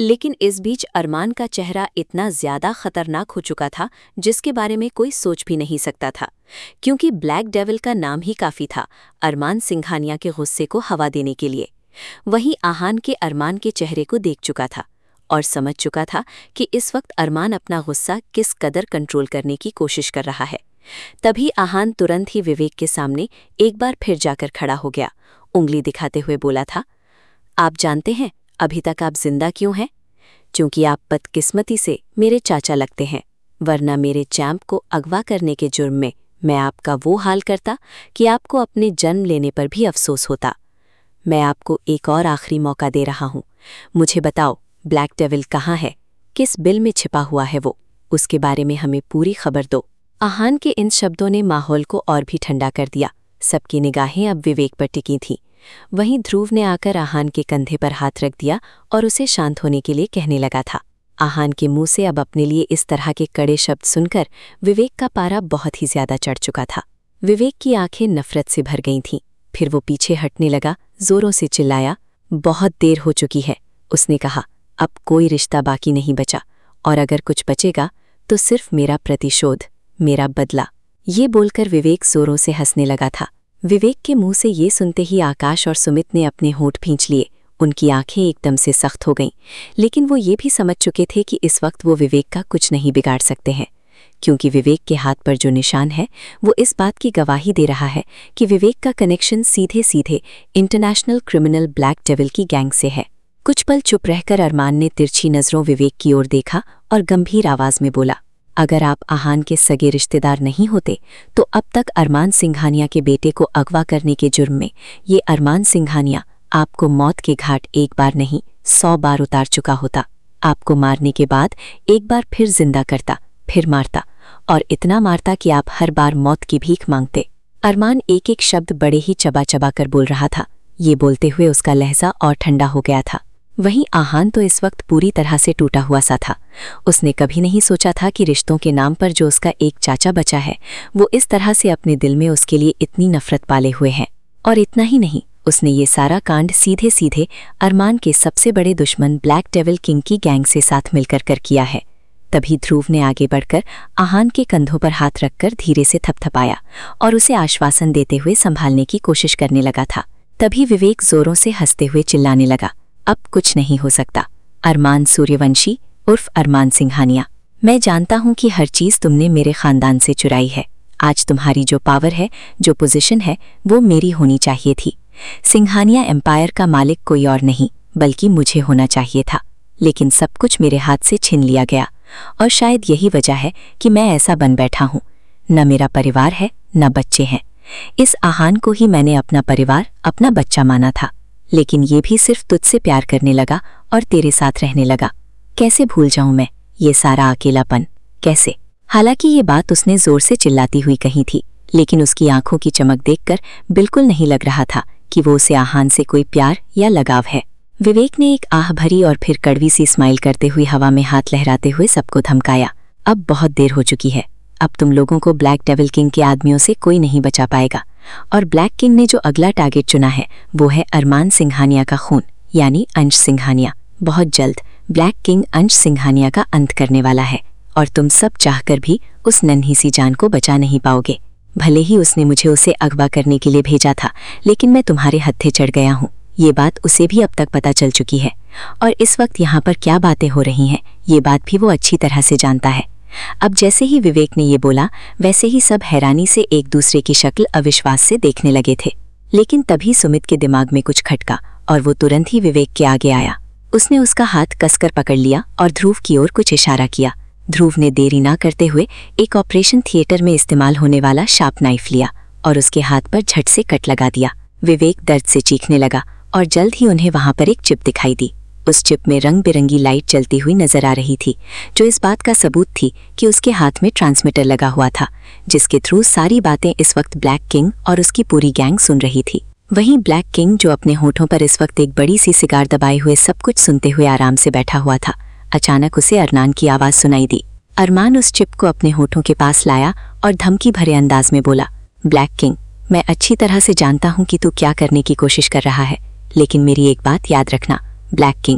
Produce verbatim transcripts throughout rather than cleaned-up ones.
लेकिन इस बीच अरमान का चेहरा इतना ज्यादा खतरनाक हो चुका था जिसके बारे में कोई सोच भी नहीं सकता था, क्योंकि ब्लैक डेविल का नाम ही काफी था अरमान सिंघानिया के गुस्से को हवा देने के लिए। वहीं आहान के अरमान के चेहरे को देख चुका था और समझ चुका था कि इस वक्त अरमान अपना गुस्सा किस कदर कंट्रोल करने की कोशिश कर रहा है। तभी आहान तुरंत ही विवेक के सामने एक बार फिर जाकर खड़ा हो गया। उंगली दिखाते हुए बोला था, आप जानते हैं अभी तक आप जिंदा क्यों हैं? क्योंकि आप बदकिस्मती से मेरे चाचा लगते हैं, वरना मेरे चैंप को अगवा करने के जुर्म में मैं आपका वो हाल करता कि आपको अपने जन्म लेने पर भी अफसोस होता। मैं आपको एक और आखिरी मौका दे रहा हूं, मुझे बताओ ब्लैक डेविल कहाँ है, किस बिल में छिपा हुआ है वो, उसके बारे में हमें पूरी खबर दो। आहान के इन शब्दों ने माहौल को और भी ठंडा कर दिया। सबकी निगाहें अब विवेक पर टिकी थीं। वहीं ध्रुव ने आकर आहान के कंधे पर हाथ रख दिया और उसे शांत होने के लिए कहने लगा था। आहान के मुंह से अब अपने लिए इस तरह के कड़े शब्द सुनकर विवेक का पारा बहुत ही ज्यादा चढ़ चुका था। विवेक की आंखें नफरत से भर गई थीं। फिर वो पीछे हटने लगा, जोरों से चिल्लाया, बहुत देर हो चुकी है। उसने कहा, अब कोई रिश्ता बाकी नहीं बचा, और अगर कुछ बचेगा तो सिर्फ मेरा प्रतिशोध, मेरा बदला। ये बोलकर विवेक जोरों से हंसने लगा था। विवेक के मुंह से ये सुनते ही आकाश और सुमित ने अपने होंठ भींच लिए। उनकी आंखें एकदम से सख्त हो गईं, लेकिन वो ये भी समझ चुके थे कि इस वक्त वो विवेक का कुछ नहीं बिगाड़ सकते हैं, क्योंकि विवेक के हाथ पर जो निशान है वो इस बात की गवाही दे रहा है कि विवेक का कनेक्शन सीधे सीधे इंटरनेशनल क्रिमिनल ब्लैक डेविल की गैंग से है। कुछ पल चुप रहकर अरमान ने तिरछी नजरों विवेक की ओर देखा और गंभीर आवाज में बोला, अगर आप आहान के सगे रिश्तेदार नहीं होते तो अब तक अरमान सिंघानिया के बेटे को अगवा करने के जुर्म में ये अरमान सिंघानिया आपको मौत के घाट एक बार नहीं सौ बार उतार चुका होता। आपको मारने के बाद एक बार फिर जिंदा करता, फिर मारता, और इतना मारता कि आप हर बार मौत की भीख मांगते। अरमान एक एक शब्द बड़े ही चबा चबा कर बोल रहा था। ये बोलते हुए उसका लहजा और ठंडा हो गया था। वहीं आहान तो इस वक्त पूरी तरह से टूटा हुआ सा था। उसने कभी नहीं सोचा था कि रिश्तों के नाम पर जो उसका एक चाचा बचा है वो इस तरह से अपने दिल में उसके लिए इतनी नफरत पाले हुए हैं। और इतना ही नहीं, उसने ये सारा कांड सीधे सीधे अरमान के सबसे बड़े दुश्मन ब्लैक डेविल किंग की गैंग से साथ मिलकर कर किया है। तभी ध्रुव ने आगे बढ़कर आहान के कंधों पर हाथ रखकर धीरे से थपथपाया और उसे आश्वासन देते हुए संभालने की कोशिश करने लगा था। तभी विवेक जोरों से हंसते हुए चिल्लाने लगा, अब कुछ नहीं हो सकता। अरमान सूर्यवंशी उर्फ अरमान सिंघानिया, मैं जानता हूं कि हर चीज तुमने मेरे खानदान से चुराई है। आज तुम्हारी जो पावर है, जो पोजीशन है, वो मेरी होनी चाहिए थी। सिंघानिया एम्पायर का मालिक कोई और नहीं बल्कि मुझे होना चाहिए था, लेकिन सब कुछ मेरे हाथ से छीन लिया गया, और शायद यही वजह है कि मैं ऐसा बन बैठा हूं। न मेरा परिवार है, न बच्चे हैं। इस आहान को ही मैंने अपना परिवार, अपना बच्चा माना था, लेकिन ये भी सिर्फ तुझसे प्यार करने लगा और तेरे साथ रहने लगा। कैसे भूल जाऊं मैं ये सारा अकेलापन, कैसे? हालांकि ये बात उसने जोर से चिल्लाती हुई कही थी, लेकिन उसकी आंखों की चमक देखकर बिल्कुल नहीं लग रहा था कि वो उसे आहान से कोई प्यार या लगाव है। विवेक ने एक आह भरी और फिर कड़वी सी स्माइल करते हुए हवा में हाथ लहराते हुए सबको धमकाया, अब बहुत देर हो चुकी है। अब तुम लोगों को ब्लैक डेविल किंग के आदमियों से कोई नहीं बचा पाएगा, और ब्लैक किंग ने जो अगला टारगेट चुना है वो है अरमान सिंघानिया का खून, यानी अंश सिंघानिया। बहुत जल्द ब्लैक किंग अंश सिंघानिया का अंत करने वाला है, और तुम सब चाहकर भी उस नन्ही सी जान को बचा नहीं पाओगे। भले ही उसने मुझे उसे अगवा करने के लिए भेजा था, लेकिन मैं तुम्हारे हत्थे चढ़ गया हूँ। ये बात उसे भी अब तक पता चल चुकी है, और इस वक्त यहाँ पर क्या बातें हो रही हैं ये बात भी वो अच्छी तरह से जानता है। अब जैसे ही विवेक ने ये बोला, वैसे ही सब हैरानी से एक दूसरे की शक्ल अविश्वास से देखने लगे थे। लेकिन तभी सुमित के दिमाग में कुछ खटका और वो तुरंत ही विवेक के आगे आया। उसने उसका हाथ कसकर पकड़ लिया और ध्रुव की ओर कुछ इशारा किया। ध्रुव ने देरी ना करते हुए एक ऑपरेशन थिएटर में इस्तेमाल होने वाला शार्प नाइफ लिया और उसके हाथ पर झट से कट लगा दिया। विवेक दर्द से चीखने लगा और जल्द ही उन्हें वहां पर एक चिप दिखाई दी। उस चिप में रंग बिरंगी लाइट जलती हुई नजर आ रही थी, जो इस बात का सबूत थी कि उसके हाथ में ट्रांसमीटर लगा हुआ था, जिसके थ्रू सारी बातें इस वक्त ब्लैक किंग और उसकी पूरी गैंग सुन रही थी। वहीं ब्लैक किंग, जो अपने होठों पर इस वक्त एक बड़ी सी सिगार दबाए हुए सब कुछ सुनते हुए आराम से बैठा हुआ था, अचानक उसे अरमान की आवाज सुनाई दी। अरमान उस चिप को अपने होठों के पास लाया और धमकी भरे अंदाज में बोला, ब्लैक किंग, मैं अच्छी तरह से जानता हूं कि तू क्या करने की कोशिश कर रहा है, लेकिन मेरी एक बात याद रखना, ब्लैक किंग,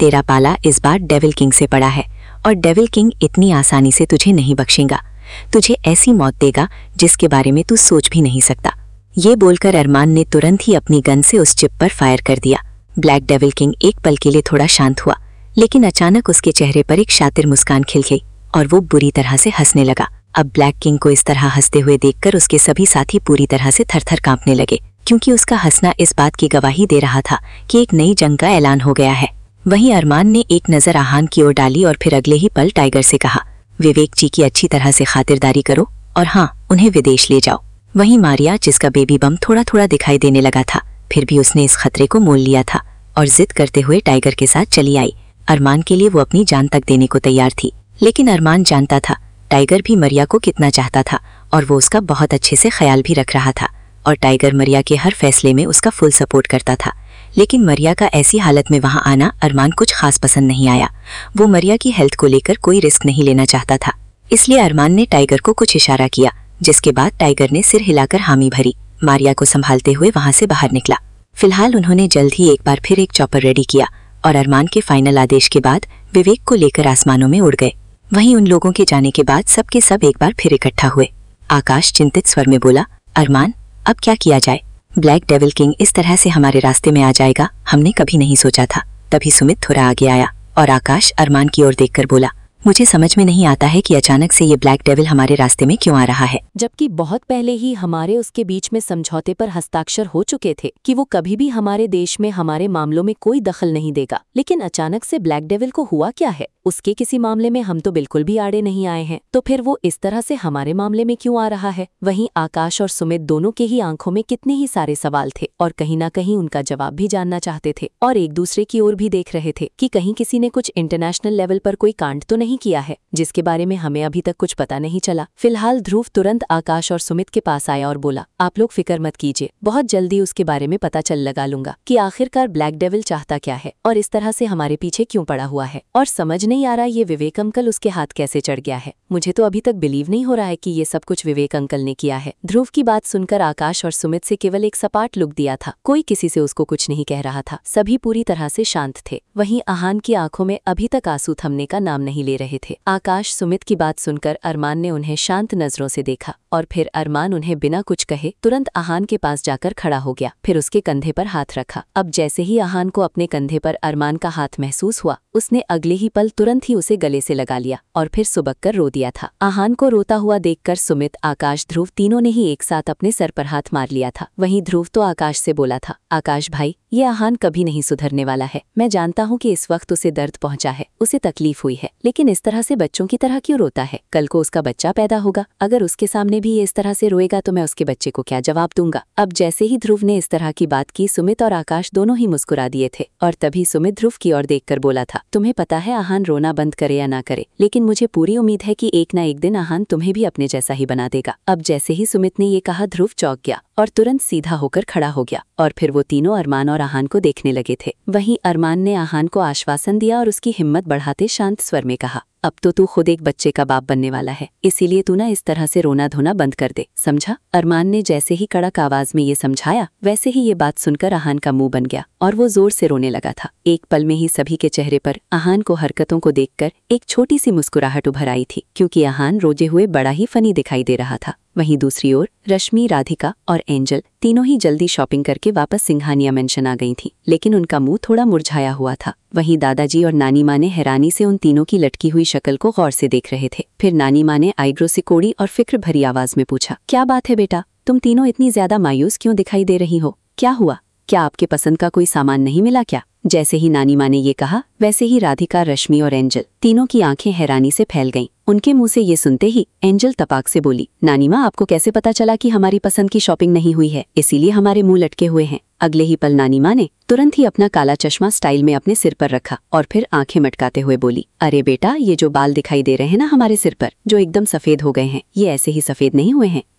तेरा पाला इस बार डेविल किंग से पड़ा है और डेविल किंग इतनी आसानी से तुझे नहीं बख्शेगा। तुझे ऐसी मौत देगा जिसके बारे में तू सोच भी नहीं सकता। ये बोलकर अरमान ने तुरंत ही अपनी गन से उस चिप पर फायर कर दिया। ब्लैक डेविल किंग एक पल के लिए थोड़ा शांत हुआ, लेकिन अचानक उसके चेहरे पर एक शातिर मुस्कान खिल गई और वो बुरी तरह से हंसने लगा। अब ब्लैक किंग को इस तरह हंसते हुए देखकर उसके सभी साथी पूरी तरह से थरथर कांपने लगे, क्योंकि उसका हंसना इस बात की गवाही दे रहा था कि एक नई जंग का ऐलान हो गया है। वहीं अरमान ने एक नज़र आहान की ओर डाली और फिर अगले ही पल टाइगर से कहा, विवेक जी की अच्छी तरह से खातिरदारी करो और हाँ, उन्हें विदेश ले जाओ। वहीं मारिया, जिसका बेबी बम थोड़ा थोड़ा दिखाई देने लगा था, फिर भी उसने इस खतरे को मोल लिया था और जिद करते हुए टाइगर के साथ चली आई। अरमान के लिए वो अपनी जान तक देने को तैयार थी, लेकिन अरमान जानता था टाइगर भी मरिया को कितना चाहता था और वो उसका बहुत अच्छे से ख्याल भी रख रहा था और टाइगर मरिया के हर फैसले में उसका फुल सपोर्ट करता था। लेकिन मरिया का ऐसी हालत में वहां आना अरमान कुछ खास पसंद नहीं आया। वो मरिया की हेल्थ को लेकर कोई रिस्क नहीं लेना चाहता था, इसलिए अरमान ने टाइगर को कुछ इशारा किया, जिसके बाद टाइगर ने सिर हिलाकर हामी भरी। मारिया को संभालते हुए वहां से बाहर निकला। फिलहाल उन्होंने जल्द ही एक बार फिर एक चॉपर रेडी किया और अरमान के फाइनल आदेश के बाद विवेक को लेकर आसमानों में उड़ गए। वहीं उन लोगों के जाने के बाद सबके सब एक बार फिर इकट्ठा हुए। आकाश चिंतित स्वर में बोला, अरमान, अब क्या किया जाए? ब्लैक डेविल किंग इस तरह से हमारे रास्ते में आ जाएगा हमने कभी नहीं सोचा था। तभी सुमित थोड़ा आगे आया और आकाश अरमान की ओर देखकर बोला, मुझे समझ में नहीं आता है कि अचानक से ये ब्लैक डेविल हमारे रास्ते में क्यों आ रहा है, जबकि बहुत पहले ही हमारे उसके बीच में समझौते पर हस्ताक्षर हो चुके थे कि वो कभी भी हमारे देश में हमारे मामलों में कोई दखल नहीं देगा। लेकिन अचानक से ब्लैक डेविल को हुआ क्या है? उसके किसी मामले में हम तो बिल्कुल भी आड़े नहीं आए हैं, तो फिर वो इस तरह से हमारे मामले में क्यों आ रहा है? वहीं आकाश और सुमित दोनों के ही आंखों में कितने ही सारे सवाल थे और कहीं ना कहीं उनका जवाब भी जानना चाहते थे और एक दूसरे की ओर भी देख रहे थे कि कहीं किसी ने कुछ इंटरनेशनल लेवल पर कोई कांड तो नहीं किया है जिसके बारे में हमें अभी तक कुछ पता नहीं चला। फिलहाल ध्रुव तुरंत आकाश और सुमित के पास आया और बोला, आप लोग फिक्र मत कीजिए, बहुत जल्दी उसके बारे में पता चल लगा लूंगा कि आखिरकार ब्लैक डेविल चाहता क्या है और इस तरह से हमारे पीछे क्यों पड़ा हुआ है। और समझ नहीं आ रहा ये विवेक अंकल उसके हाथ कैसे चढ़ गया है। मुझे तो अभी तक बिलीव नहीं हो रहा है कि ये सब कुछ विवेक अंकल ने किया है। ध्रुव की बात सुनकर आकाश और सुमित से केवल एक सपाट लुक दिया था, कोई किसी से उसको कुछ नहीं कह रहा था। सभी पूरी तरह से शांत थे। वहीं आहान की आंखों में अभी तक आंसू थमने का नाम नहीं ले रहे थे। आकाश सुमित की बात सुनकर अरमान ने उन्हें शांत नजरों से देखा और फिर अरमान उन्हें बिना कुछ कहे तुरंत आहान के पास जाकर खड़ा हो गया, फिर उसके कंधे पर हाथ रखा। अब जैसे ही आहान को अपने कंधे पर अरमान का हाथ महसूस हुआ, उसने अगले ही पल तुरंत ही उसे गले से लगा लिया और फिर सुबक कर रो दिया था। आहान को रोता हुआ देखकर सुमित, आकाश, ध्रुव तीनों ने ही एक साथ अपने सर पर हाथ मार लिया था। वहीं ध्रुव तो आकाश से बोला था, आकाश भाई, ये आहान कभी नहीं सुधरने वाला है। मैं जानता हूँ कि इस वक्त उसे दर्द पहुंचा है, उसे तकलीफ हुई है, लेकिन इस तरह से बच्चों की तरह क्यों रोता है? कल को उसका बच्चा पैदा होगा, अगर उसके सामने भी ये इस तरह से रोएगा तो मैं उसके बच्चे को क्या जवाब दूंगा? अब जैसे ही ध्रुव ने इस तरह की बात की, सुमित और आकाश दोनों ही मुस्कुरा दिए थे और तभी सुमित ध्रुव की ओर देखकर बोला था, तुम्हें पता है आहान रोना बंद करे या ना करे, लेकिन मुझे पूरी उम्मीद है कि एक ना एक दिन आहान तुम्हें भी अपने जैसा ही बना देगा। अब जैसे ही सुमित ने ये कहा, ध्रुव चौंक गया और तुरंत सीधा होकर खड़ा हो गया और फिर वो तीनों अरमान और आहान को देखने लगे थे। वहीं अरमान ने आहान को आश्वासन दिया और उसकी हिम्मत बढ़ाते शांत स्वर में कहा, अब तो तू खुद एक बच्चे का बाप बनने वाला है, इसीलिए तू ना इस तरह से रोना धोना बंद कर दे, समझा? अरमान ने जैसे ही कड़क आवाज में ये समझाया, वैसे ही ये बात सुनकर आहान का मुंह बन गया और वो जोर से रोने लगा था। एक पल में ही सभी के चेहरे पर आहान को हरकतों को देखकर एक छोटी सी मुस्कुराहट उभर आई थी, क्योंकि आहान रोजे हुए बड़ा ही फनी दिखाई दे रहा था। वहीं दूसरी ओर रश्मि, राधिका और एंजल तीनों ही जल्दी शॉपिंग करके वापस सिंघानिया मेंशन आ गई थीं, लेकिन उनका मुंह थोड़ा मुरझाया हुआ था। वहीं दादाजी और नानी माँ ने हैरानी से उन तीनों की लटकी हुई शक्ल को गौर से देख रहे थे। फिर नानी माँ ने आईब्रो सिकोड़ी और फिक्र भरी आवाज में पूछा, क्या बात है बेटा, तुम तीनों इतनी ज्यादा मायूस क्यों दिखाई दे रही हो? क्या हुआ? क्या आपके पसंद का कोई सामान नहीं मिला क्या? जैसे ही नानी माँ ने ये कहा, वैसे ही राधिका, रश्मि और एंजल तीनों की आंखें हैरानी से फैल गईं। उनके मुंह से ये सुनते ही एंजल तपाक से बोली, नानी माँ, आपको कैसे पता चला कि हमारी पसंद की शॉपिंग नहीं हुई है, इसीलिए हमारे मुंह लटके हुए हैं? अगले ही पल नानी माँ ने तुरंत ही अपना काला चश्मा स्टाइल में अपने सिर पर रखा और फिर आंखें मटकाते हुए बोली, अरे बेटा, ये जो बाल दिखाई दे रहे हैं ना हमारे सिर पर, जो एकदम सफेद हो गए हैं, ये ऐसे ही सफेद नहीं हुए हैं,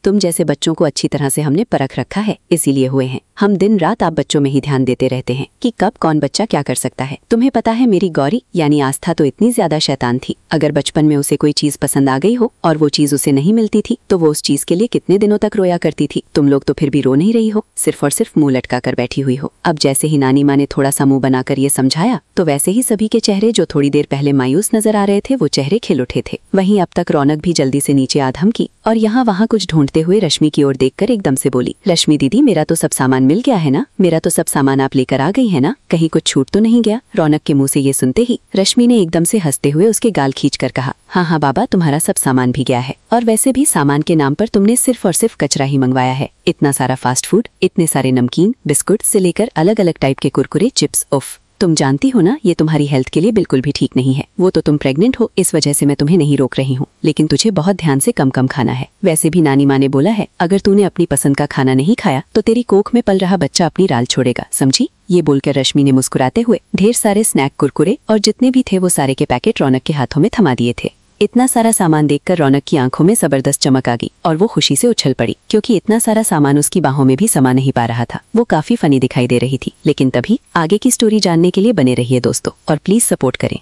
तुम जैसे बच्चों को अच्छी तरह से हमने परख रखा है, इसीलिए हुए हैं। हम दिन रात आप बच्चों में ही ध्यान देते रहते हैं कि कब कौन बच्चा क्या कर सकता है। तुम्हें पता है मेरी गौरी यानी आस्था तो इतनी ज्यादा शैतान थी, अगर बचपन में उसे कोई चीज पसंद आ गई हो और वो चीज उसे नहीं मिलती थी तो वो उस चीज के लिए कितने दिनों तक रोया करती थी। तुम लोग तो फिर भी रो नहीं रही हो, सिर्फ और सिर्फ मुंह लटका कर बैठी हुई हो। अब जैसे ही नानी माँ ने थोड़ा सा मुंह बनाकर ये समझाया तो वैसे ही सभी के चेहरे जो थोड़ी देर पहले मायूस नजर आ रहे थे वो चेहरे खिल उठे थे। वहीं अब तक रौनक भी जल्दी से नीचे आ धमकी और यहाँ वहाँ कुछ ढूंढते हुए रश्मि की ओर देखकर एकदम से बोली, रश्मि दीदी मेरा तो सब सामान मिल गया है ना, मेरा तो सब सामान आप लेकर आ गई है ना, कहीं कुछ छूट तो नहीं गया। रौनक के मुंह से ये सुनते ही रश्मि ने एकदम से हंसते हुए उसके गाल खींचकर कहा, हाँ हाँ बाबा तुम्हारा सब सामान भी गया है, और वैसे भी सामान के नाम पर तुमने सिर्फ और सिर्फ कचरा ही मंगवाया है। इतना सारा फास्ट फूड, इतने सारे नमकीन बिस्कुट से लेकर अलग अलग टाइप के कुरकुरे चिप्स, उफ तुम जानती हो ना ये तुम्हारी हेल्थ के लिए बिल्कुल भी ठीक नहीं है। वो तो तुम प्रेग्नेंट हो इस वजह से मैं तुम्हें नहीं रोक रही हूँ, लेकिन तुझे बहुत ध्यान से कम कम खाना है। वैसे भी नानी माँ ने बोला है अगर तूने अपनी पसंद का खाना नहीं खाया तो तेरी कोख में पल रहा बच्चा अपनी राल छोड़ेगा, समझी। ये बोलकर रश्मि ने मुस्कुराते हुए ढेर सारे स्नैक कुरकुरे और जितने भी थे वो सारे के पैकेट रौनक के हाथों में थमा दिए थे। इतना सारा सामान देखकर रौनक की आंखों में जबरदस्त चमक आ गई और वो खुशी से उछल पड़ी, क्योंकि इतना सारा सामान उसकी बाहों में भी समा नहीं पा रहा था। वो काफी फनी दिखाई दे रही थी। लेकिन तभी आगे की स्टोरी जानने के लिए बने रहिए दोस्तों, और प्लीज सपोर्ट करें।